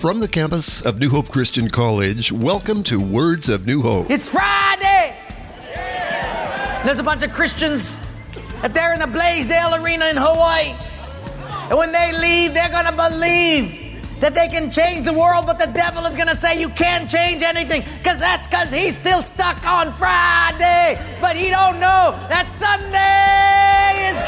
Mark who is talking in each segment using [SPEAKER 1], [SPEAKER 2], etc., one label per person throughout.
[SPEAKER 1] From the campus of New Hope Christian College, welcome to Words of New Hope.
[SPEAKER 2] It's Friday! There's a bunch of Christians that they're in the Blaisdell Arena in Hawaii. And when they leave, they're going to believe that they can change the world, but the devil is going to say you can't change anything because he's still stuck on Friday. But he don't know that Sunday is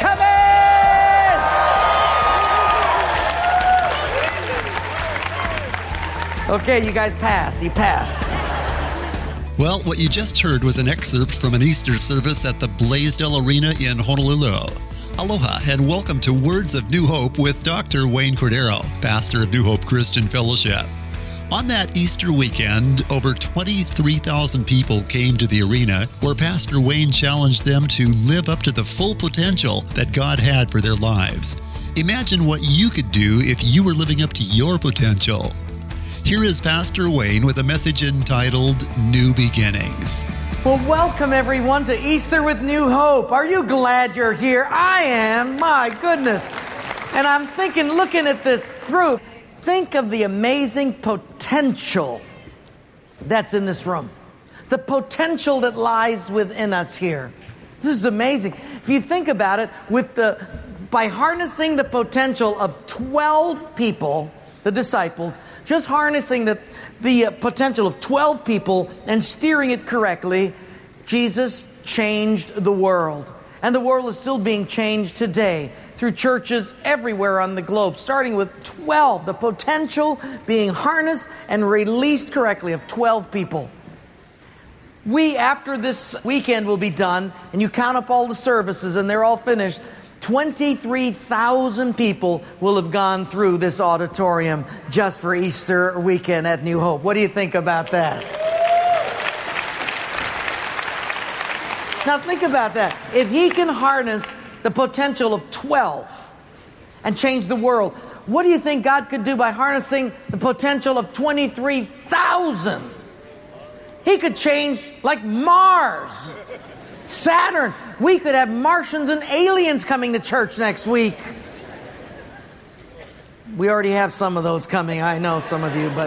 [SPEAKER 2] coming. Okay, you guys pass. You pass.
[SPEAKER 3] Well, what you just heard was an excerpt from an Easter service at the Blaisdell Arena in Honolulu. Aloha and welcome to Words of New Hope with Dr. Wayne Cordero, pastor of New Hope Christian Fellowship. On that Easter weekend, over 23,000 people came to the arena where Pastor Wayne challenged them to live up to the full potential that God had for their lives. Imagine what you could do if you were living up to your potential. Here is Pastor Wayne with a message entitled New Beginnings.
[SPEAKER 2] Well, welcome everyone to Easter with New Hope. Are you glad you're here? I am, my goodness. And I'm thinking, looking at this group, think of the amazing potential that's in this room. The potential that lies within us here. This is amazing. If you think about it, by harnessing the potential of 12 people, the disciples, just harnessing the potential of 12 people and steering it correctly, Jesus changed the world. And the world is still being changed today through churches everywhere on the globe, starting with 12, the potential being harnessed and released correctly of 12 people. After this weekend will be done, and you count up all the services and they're all finished, 23,000 people will have gone through this auditorium just for Easter weekend at New Hope. What do you think about that? Now think about that. If he can harness the potential of 12 and change the world, what do you think God could do by harnessing the potential of 23,000? He could change like Mars, Saturn. We could have Martians and aliens coming to church next week. We already have some of those coming. I know some of you,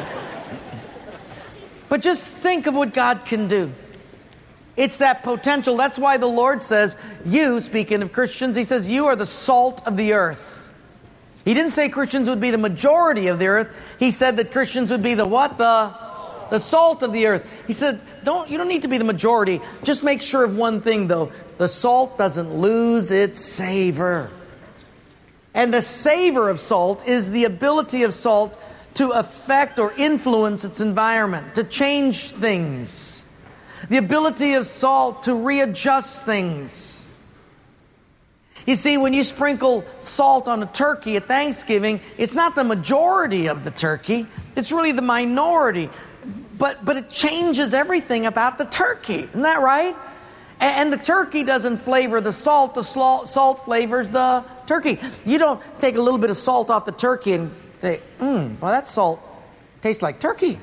[SPEAKER 2] but just think of what God can do. It's that potential. That's why the Lord says, you, speaking of Christians, He says, you are the salt of the earth. He didn't say Christians would be the majority of the earth. He said that Christians would be the what? The salt of the earth. He said, you don't need to be the majority. Just make sure of one thing, though. The salt doesn't lose its savor. And the savor of salt is the ability of salt to affect or influence its environment, to change things. The ability of salt to readjust things. You see, when you sprinkle salt on a turkey at Thanksgiving, it's not the majority of the turkey. It's really the minority. But it changes everything about the turkey. Isn't that right? And the turkey doesn't flavor the salt. The salt flavors the turkey. You don't take a little bit of salt off the turkey and say, well, that salt tastes like turkey.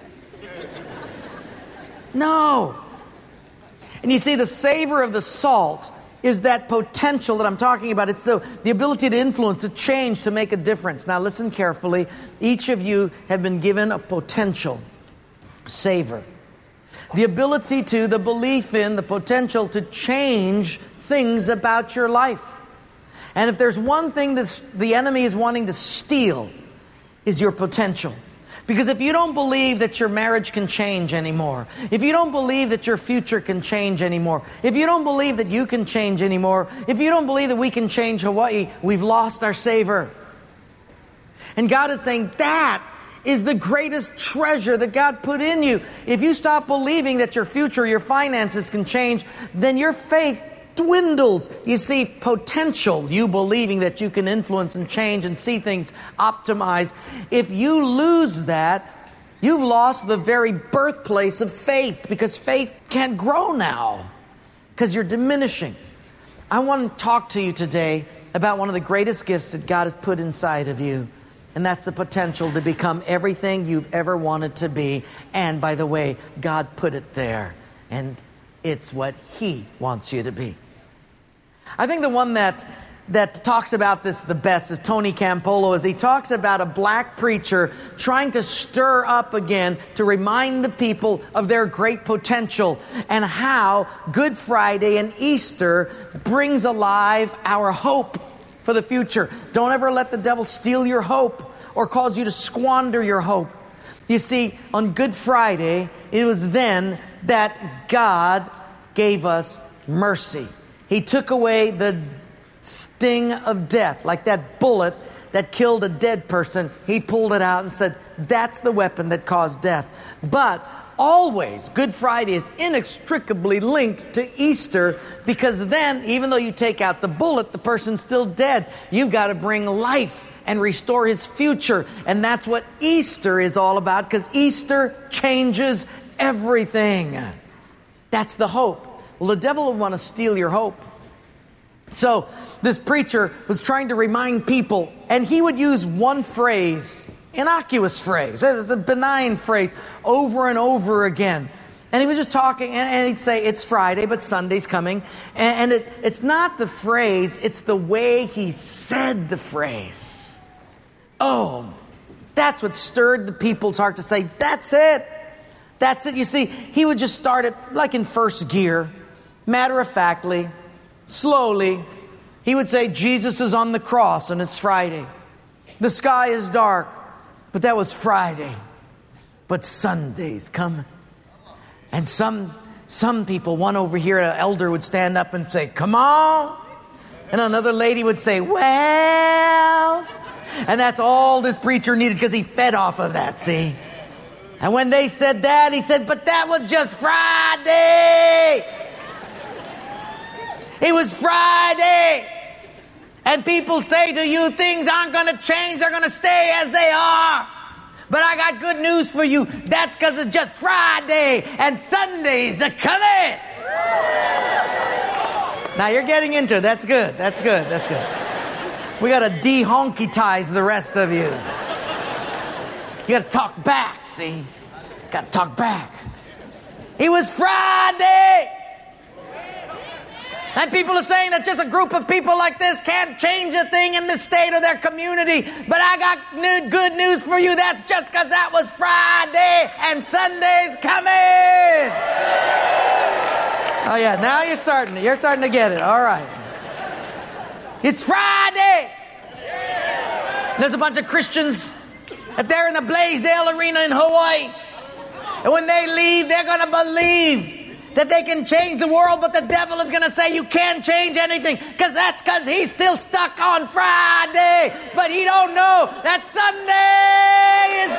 [SPEAKER 2] No. And you see, the savor of the salt is that potential that I'm talking about. It's the ability to influence, to change, to make a difference. Now listen carefully. Each of you have been given a potential savor. The ability to, the belief in, the potential to change things about your life. And if there's one thing that the enemy is wanting to steal, is your potential. Because if you don't believe that your marriage can change anymore, if you don't believe that your future can change anymore, if you don't believe that you can change anymore, if you don't believe that we can change Hawaii, we've lost our savor. And God is saying that is the greatest treasure that God put in you. If you stop believing that your future, your finances can change, then your faith dwindles. You see, potential, you believing that you can influence and change and see things optimize. If you lose that, you've lost the very birthplace of faith, because faith can't grow now because you're diminishing. I want to talk to you today about one of the greatest gifts that God has put inside of you. And that's the potential to become everything you've ever wanted to be. And by the way, God put it there. And it's what He wants you to be. I think the one that that talks about this the best is Tony Campolo, as he talks about a black preacher trying to stir up again to remind the people of their great potential, and how Good Friday and Easter brings alive our hope for the future. Don't ever let the devil steal your hope or cause you to squander your hope. You see, on Good Friday, it was then that God gave us mercy. He took away the sting of death, like that bullet that killed a dead person. He pulled it out and said, that's the weapon that caused death. But always, Good Friday is inextricably linked to Easter, because then, even though you take out the bullet, the person's still dead. You've got to bring life and restore his future. And that's what Easter is all about, because Easter changes everything. That's the hope. Well, the devil would want to steal your hope. So this preacher was trying to remind people, and he would use one phrase, innocuous phrase, it was a benign phrase, over and over again. And he was just talking, and he'd say, it's Friday, but Sunday's coming. And it's not the phrase, it's the way he said the phrase. Oh, that's what stirred the people's heart to say, that's it. That's it. You see, he would just start it like in first gear, matter-of-factly, slowly. He would say, Jesus is on the cross and it's Friday. The sky is dark, but that was Friday. But Sunday's coming. And some people, one over here, an elder would stand up and say, come on. And another lady would say, well. And that's all this preacher needed, because he fed off of that, see. And when they said that, he said, but that was just Friday. It was Friday. And people say to you, things aren't going to change. They're going to stay as they are. But I got good news for you. That's because it's just Friday and Sundays are coming. Now you're getting into it. That's good. That's good. That's good. We got to de-honky-tize the rest of you. You got to talk back, see? Got to talk back. It was Friday. And people are saying that just a group of people like this can't change a thing in the state or their community. But I got good news for you. That's just because that was Friday and Sunday's coming. Oh yeah, now you're starting to get it. All right. It's Friday. There's a bunch of Christians that they're in the Blaisdell Arena in Hawaii. And when they leave, they're going to believe that they can change the world, but the devil is going to say you can't change anything, because he's still stuck on Friday. But he don't know that Sunday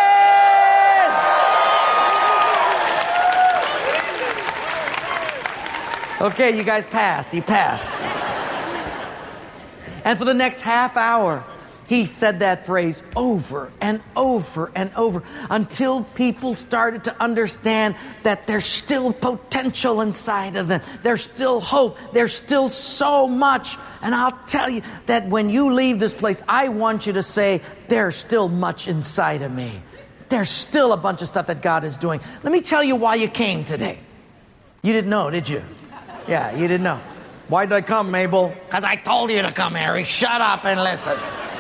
[SPEAKER 2] is coming. Okay, you guys pass. He passed. And for the next half hour, he said that phrase over and over and over until people started to understand that there's still potential inside of them. There's still hope. There's still so much. And I'll tell you that when you leave this place, I want you to say, there's still much inside of me. There's still a bunch of stuff that God is doing. Let me tell you why you came today. You didn't know, did you? Yeah, you didn't know. Why did I come, Mabel? Because I told you to come, Harry. Shut up and listen.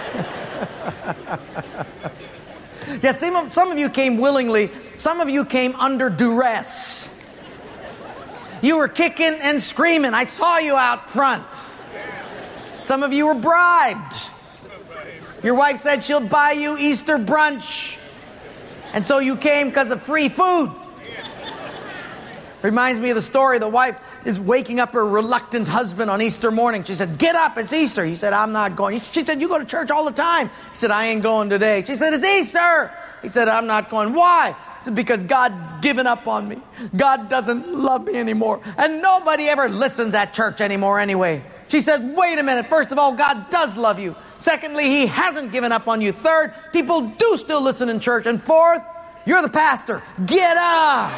[SPEAKER 2] Yeah, some of you came willingly. Some of you came under duress. You were kicking and screaming. I saw you out front. Some of you were bribed. Your wife said she'll buy you Easter brunch. And so you came because of free food. Reminds me of the story. The wife is waking up her reluctant husband on Easter morning. She said, get up, it's Easter. He said, I'm not going. She said, you go to church all the time. He said, I ain't going today. She said, it's Easter. He said, I'm not going. Why? He said, because God's given up on me. God doesn't love me anymore. And nobody ever listens at church anymore anyway. She said, wait a minute. First of all, God does love you. Secondly, He hasn't given up on you. Third, people do still listen in church. And fourth, you're the pastor. Get up.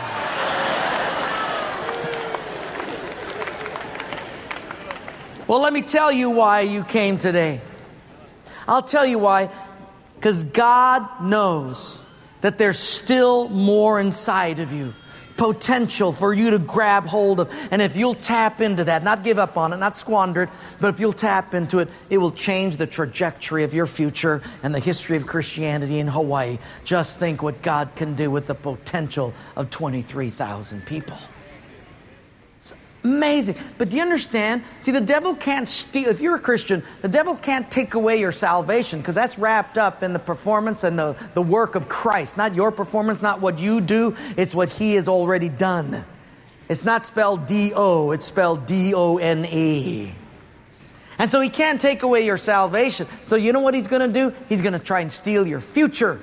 [SPEAKER 2] Well, let me tell you why you came today. I'll tell you why. Because God knows that there's still more inside of you. potential for you to grab hold of. And if you'll tap into that, not give up on it, not squander it, but if you'll tap into it, it will change the trajectory of your future and the history of Christianity in Hawaii. Just think what God can do with the potential of 23,000 people. Amazing. But do you understand? See, the devil can't steal. If you're a Christian, the devil can't take away your salvation, because that's wrapped up in the performance and the work of Christ. Not your performance, not what you do. It's what He has already done. It's not spelled D-O. It's spelled D-O-N-E. And so he can't take away your salvation. So you know what he's going to do? He's going to try and steal your future.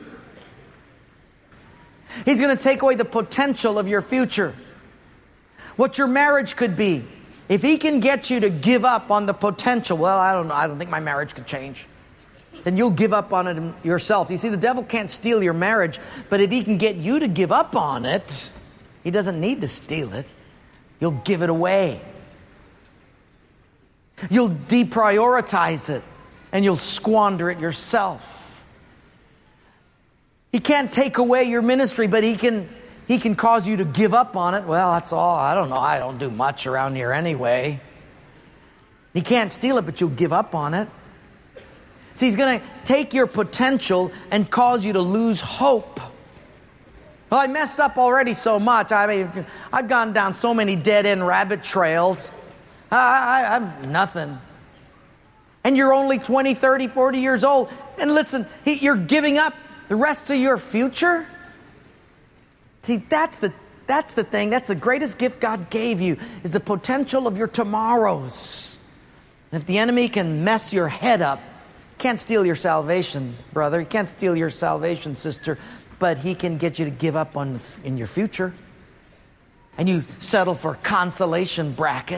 [SPEAKER 2] He's going to take away the potential of your future. What your marriage could be. If he can get you to give up on the potential, well, I don't think my marriage could change. Then you'll give up on it yourself. You see, the devil can't steal your marriage, but if he can get you to give up on it, he doesn't need to steal it. You'll give it away. You'll deprioritize it, and you'll squander it yourself. He can't take away your ministry, but he can cause you to give up on it. Well, that's all. I don't know. I don't do much around here anyway. He can't steal it, but you'll give up on it. See, he's going to take your potential and cause you to lose hope. Well, I messed up already so much. I mean, I've gone down so many dead-end rabbit trails. I'm nothing. And you're only 20, 30, 40 years old. And listen, you're giving up the rest of your future? See, that's the thing. That's the greatest gift God gave you, is the potential of your tomorrows. And if the enemy can mess your head up, he can't steal your salvation, brother. He can't steal your salvation, sister. But he can get you to give up in your future. And you settle for a consolation bracket.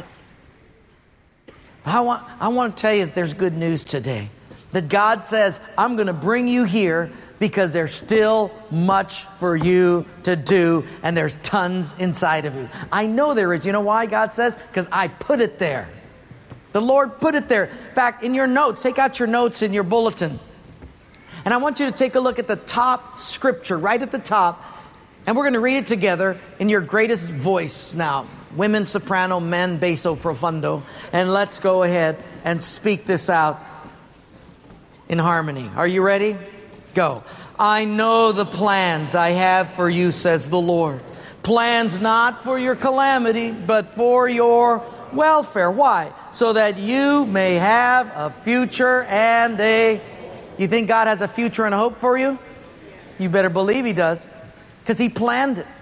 [SPEAKER 2] I want to tell you that there's good news today. That God says, I'm going to bring you here because there's still much for you to do, and there's tons inside of you. I know there is. You know why God says? Because I put it there. The Lord put it there. In fact, in your notes, take out your notes in your bulletin. And I want you to take a look at the top scripture, right at the top, and we're going to read it together in your greatest voice now. Women soprano, men basso profundo. And let's go ahead and speak this out in harmony. Are you ready? Go. I know the plans I have for you, says the Lord. Plans not for your calamity, but for your welfare. Why? So that you may have a future and a... You think God has a future and a hope for you? You better believe He does. Because He planned it.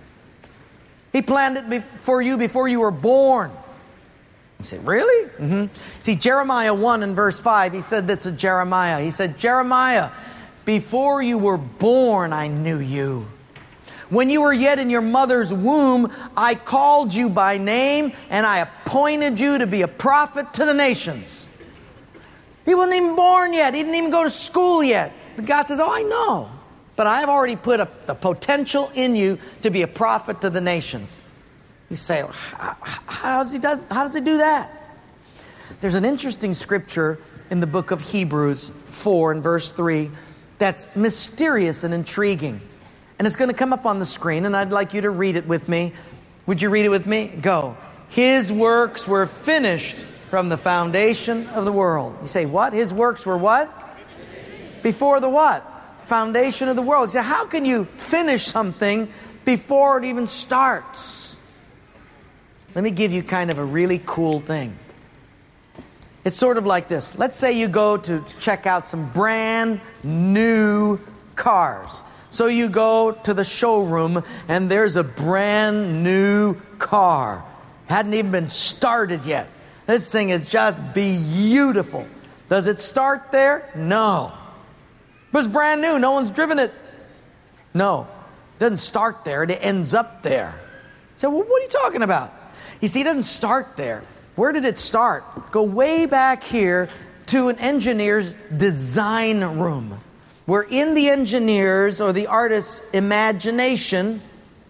[SPEAKER 2] He planned it for you before you were born. You say, really? Mm-hmm. See, Jeremiah 1 and verse 5, he said this to Jeremiah. He said, Jeremiah, before you were born, I knew you. When you were yet in your mother's womb, I called you by name, and I appointed you to be a prophet to the nations. He wasn't even born yet. He didn't even go to school yet. But God says, oh, I know. But I've already put the potential in you to be a prophet to the nations. You say, how does he do that? There's an interesting scripture in the book of Hebrews 4 and verse 3 that's mysterious and intriguing. And it's going to come up on the screen, and I'd like you to read it with me. Would you read it with me? Go. His works were finished from the foundation of the world. You say, what? His works were what? Before the what? Foundation of the world. You say, how can you finish something before it even starts? Let me give you kind of a really cool thing. It's sort of like this. Let's say you go to check out some brand new cars. So you go to the showroom and there's a brand new car. Hadn't even been started yet. This thing is just beautiful. Does it start there? No. But it's brand new. No one's driven it. No. It doesn't start there. It ends up there. So, well, what are you talking about? You see, it doesn't start there. Where did it start? Go way back here to an engineer's design room, where in the engineer's or the artist's imagination,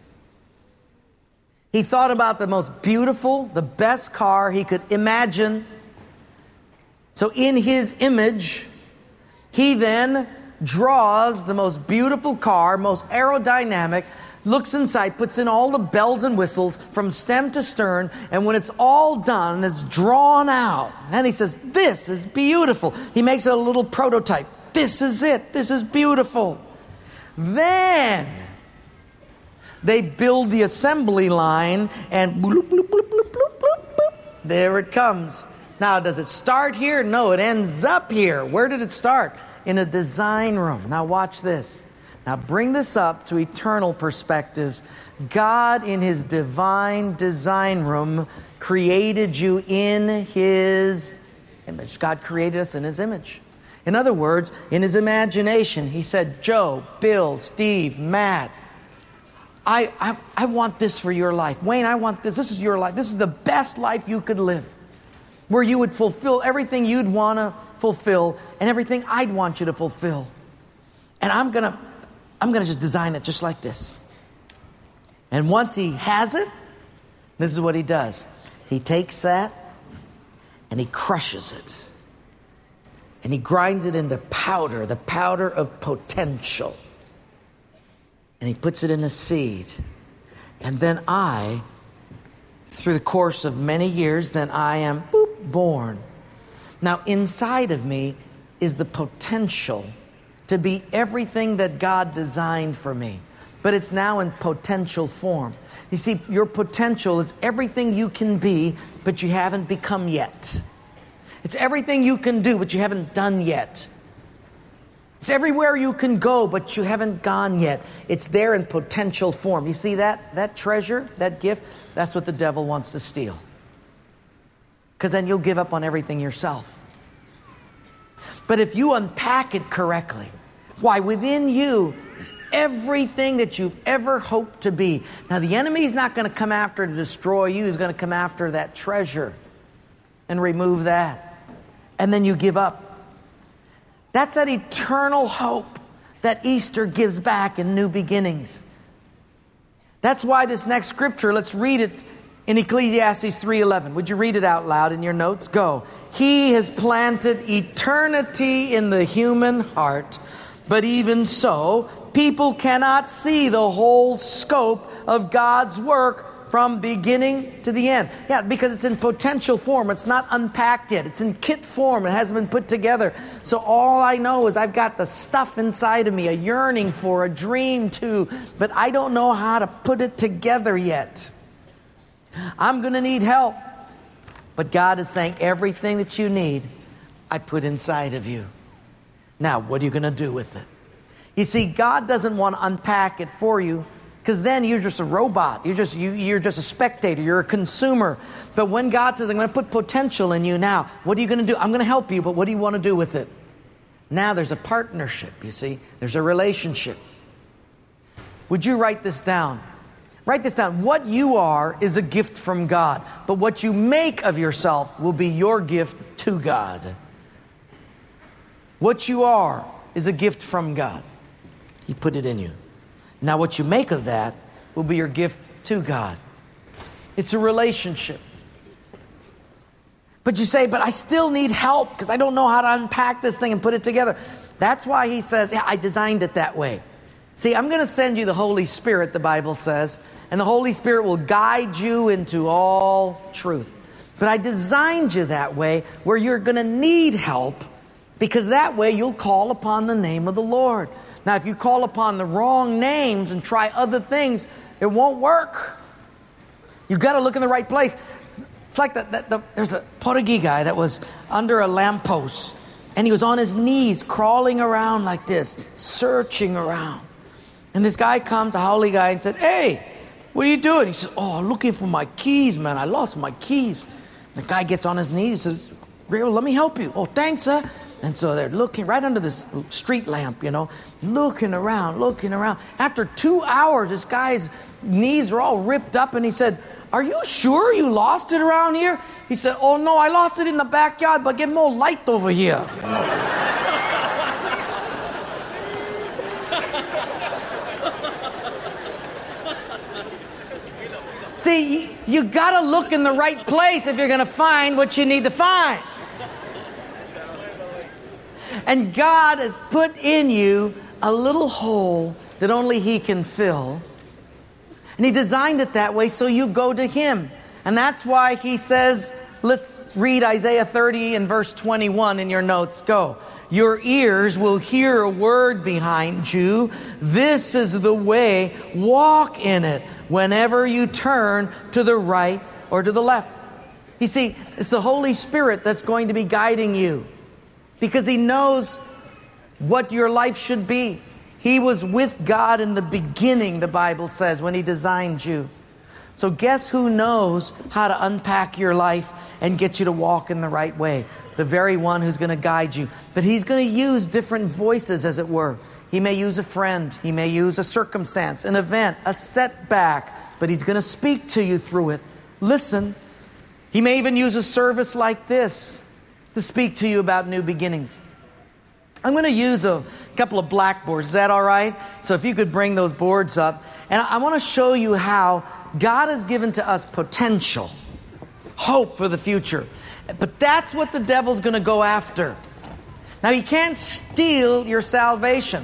[SPEAKER 2] he thought about the most beautiful, the best car he could imagine. So in his image, he then draws the most beautiful car, most aerodynamic, looks inside, puts in all the bells and whistles from stem to stern, and when it's all done, it's drawn out. And he says, this is beautiful. He makes a little prototype. This is it. This is beautiful. Then they build the assembly line, and bloop, bloop, bloop, bloop, bloop, bloop, bloop. There it comes. Now, does it start here? No, it ends up here. Where did it start? In a design room. Now watch this. Now bring this up to eternal perspectives. God in His divine design room created you in His image. God created us in His image. In other words, in His imagination, He said, Joe, Bill, Steve, Matt, I want this for your life. Wayne, I want this. This is your life. This is the best life you could live, where you would fulfill everything you'd want to fulfill and everything I'd want you to fulfill. And I'm gonna just design it just like this. And once He has it, this is what He does. He takes that and He crushes it. And He grinds it into powder, the powder of potential. And He puts it in a seed. And then through the course of many years, then I am born. Now inside of me is the potential to be everything that God designed for me. But it's now in potential form. You see, your potential is everything you can be, but you haven't become yet. It's everything you can do, but you haven't done yet. It's everywhere you can go, but you haven't gone yet. It's there in potential form. You see that treasure, that gift? That's what the devil wants to steal. Because then you'll give up on everything yourself. But if you unpack it correctly, why, within you is everything that you've ever hoped to be. Now, the enemy's not going to come after to destroy you. He's going to come after that treasure and remove that. And then you give up. That's that eternal hope that Easter gives back in new beginnings. That's why this next scripture, let's read it in Ecclesiastes 3:11. Would you read it out loud in your notes? Go. He has planted eternity in the human heart, but even so, people cannot see the whole scope of God's work from beginning to the end. Yeah, because it's in potential form. It's not unpacked yet. It's in kit form. It hasn't been put together. So all I know is I've got the stuff inside of me, a yearning for, a dream to, but I don't know how to put it together yet. I'm going to need help. But God is saying everything that you need, I put inside of you. Now, what are you going to do with it? You see, God doesn't want to unpack it for you, because then you're just a robot. You're just a spectator. You're a consumer. But when God says, I'm going to put potential in you now, what are you going to do? I'm going to help you, but what do you want to do with it? Now there's a partnership, you see. There's a relationship. Would you write this down? Write this down. What you are is a gift from God, but what you make of yourself will be your gift to God. What you are is a gift from God. He put it in you. Now what you make of that will be your gift to God. It's a relationship. But you say, but I still need help because I don't know how to unpack this thing and put it together. That's why He says, yeah, I designed it that way. See, I'm going to send you the Holy Spirit, the Bible says, and the Holy Spirit will guide you into all truth. But I designed you that way where you're going to need help, because that way you'll call upon the name of the Lord. Now, if you call upon the wrong names and try other things, it won't work. You've got to look in the right place. It's like there's a Portuguese guy that was under a lamppost, and he was on his knees crawling around like this, searching around. And this guy comes, a holy guy, and said, hey, what are you doing? He says, oh, I'm looking for my keys, man. I lost my keys. The guy gets on his knees and says, let me help you. Oh, thanks, sir. And so they're looking right under this street lamp, looking around. After 2 hours, this guy's knees are all ripped up, and he said, are you sure you lost it around here? He said, oh, no, I lost it in the backyard, but get more light over here. See, you got to look in the right place if you're going to find what you need to find. And God has put in you a little hole that only He can fill. And He designed it that way so you go to Him. And that's why He says, let's read Isaiah 30 and verse 21 in your notes. Go. Your ears will hear a word behind you. This is the way. Walk in it whenever you turn to the right or to the left. You see, it's the Holy Spirit that's going to be guiding you because He knows what your life should be. He was with God in the beginning, the Bible says, when He designed you. So guess who knows how to unpack your life and get you to walk in the right way? The very one who's going to guide you. But He's going to use different voices, as it were. He may use a friend. He may use a circumstance, an event, a setback. But He's going to speak to you through it. Listen. He may even use a service like this to speak to you about new beginnings. I'm going to use a couple of blackboards. Is that all right? So if you could bring those boards up. And I want to show you how God has given to us potential, hope for the future. But that's what the devil's going to go after. Now, he can't steal your salvation.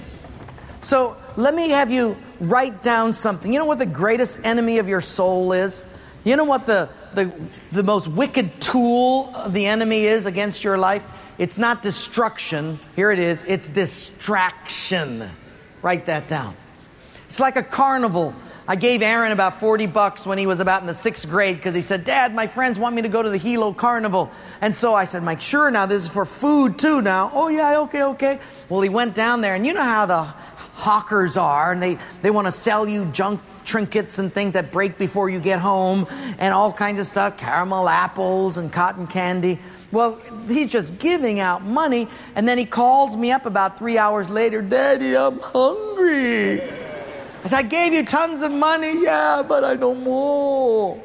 [SPEAKER 2] So let me have you write down something. You know what the greatest enemy of your soul is? You know what the most wicked tool of the enemy is against your life? It's not destruction. Here it is. It's distraction. Write that down. It's like a carnival. I gave Aaron about $40 when he was about in the 6th grade because he said, Dad, my friends want me to go to the Hilo Carnival. And so I said, Mike, sure, now this is for food too now. Oh, yeah, okay. Well, he went down there, and you know how the hawkers are, and they want to sell you junk trinkets and things that break before you get home and all kinds of stuff, caramel apples and cotton candy. Well, he's just giving out money, and then he calls me up about 3 hours later, Daddy, I'm hungry. I said, I gave you tons of money. Yeah, but I don't more.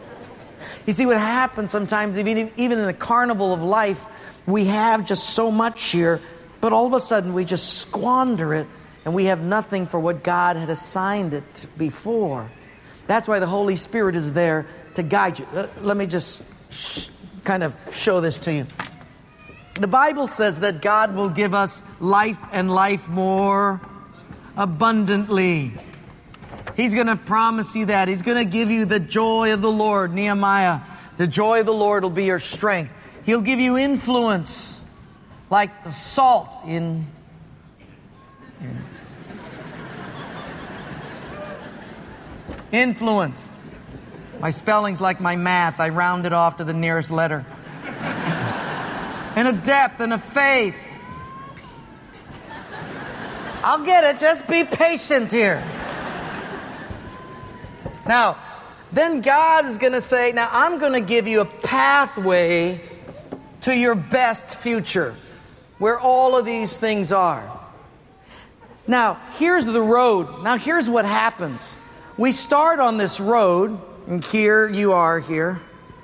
[SPEAKER 2] You see what happens sometimes, even in the carnival of life, we have just so much here, but all of a sudden we just squander it, and we have nothing for what God had assigned it before. That's why the Holy Spirit is there to guide you. Let me just kind of show this to you. The Bible says that God will give us life and life more abundantly. He's going to promise you that. He's going to give you the joy of the Lord. Nehemiah, the joy of the Lord will be your strength. He'll give you influence like the salt in influence. My spelling's like my math. I round it off to the nearest letter. And a depth and a faith. I'll get it. Just be patient here. Now, then God is going to say, now I'm going to give you a pathway to your best future, where all of these things are. Now, here's the road. Now, here's what happens. We start on this road, and here you are here.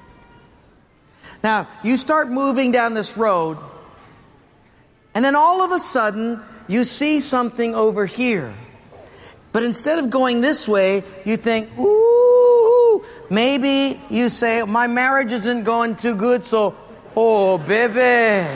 [SPEAKER 2] Now, you start moving down this road, and then all of a sudden, you see something over here. But instead of going this way, you think, ooh, maybe you say, my marriage isn't going too good, so, oh, baby.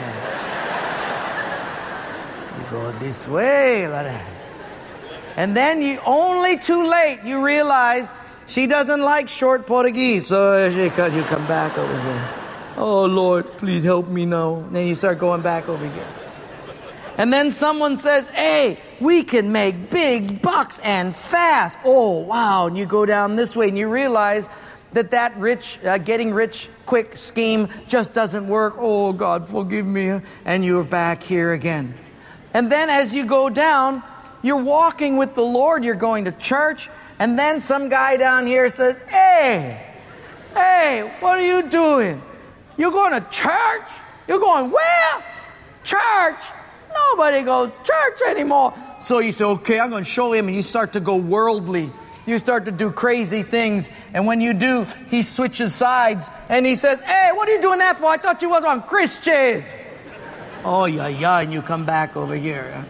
[SPEAKER 2] You go this way, like that. And then you, only too late, you realize she doesn't like short Portuguese, so you come back over here. Oh, Lord, please help me now. And then you start going back over here. And then someone says, hey, we can make big bucks and fast. Oh, wow. And you go down this way and you realize that getting rich quick scheme just doesn't work. Oh, God, forgive me. And you're back here again. And then as you go down, you're walking with the Lord. You're going to church. And then some guy down here says, hey, what are you doing? You're going to church? You're going where? Church. Nobody goes church anymore. So you say, okay, I'm going to show him. And you start to go worldly. You start to do crazy things. And when you do, he switches sides. And he says, hey, what are you doing that for? I thought you was on Christian. Oh, yeah. And you come back over here.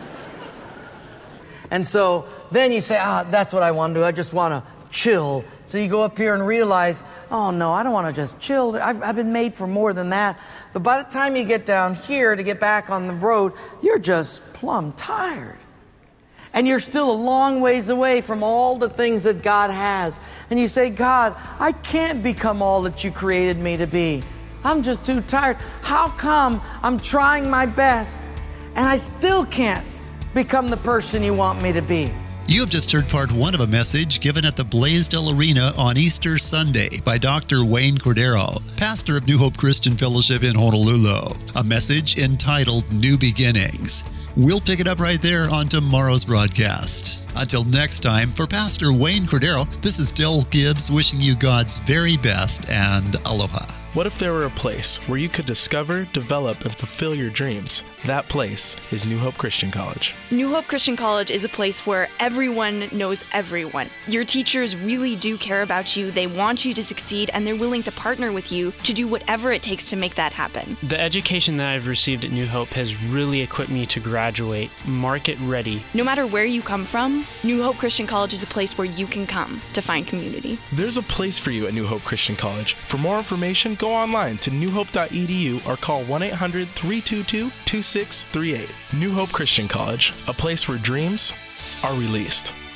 [SPEAKER 2] And so then you say, that's what I want to do. I just want to chill So you go up here and realize, oh no, I don't want to just chill. I've been made for more than that. But by the time you get down here to get back on the road, you're just plumb tired. And you're still a long ways away from all the things that God has. And you say, God, I can't become all that you created me to be. I'm just too tired. How come I'm trying my best and I still can't become the person you want me to be?
[SPEAKER 3] You have just heard part one of a message given at the Blaisdell Arena on Easter Sunday by Dr. Wayne Cordero, pastor of New Hope Christian Fellowship in Honolulu. A message entitled New Beginnings. We'll pick it up right there on tomorrow's broadcast. Until next time, for Pastor Wayne Cordero, this is Del Gibbs wishing you God's very best and aloha.
[SPEAKER 4] What if there were a place where you could discover, develop, and fulfill your dreams? That place is New Hope Christian College.
[SPEAKER 5] New Hope Christian College is a place where everyone knows everyone. Your teachers really do care about you, they want you to succeed, and they're willing to partner with you to do whatever it takes to make that happen.
[SPEAKER 6] The education that I've received at New Hope has really equipped me to graduate market ready.
[SPEAKER 5] No matter where you come from, New Hope Christian College is a place where you can come to find community.
[SPEAKER 4] There's a place for you at New Hope Christian College. For more information, go online to newhope.edu or call 1-800-322-2638. New Hope Christian College, a place where dreams are released.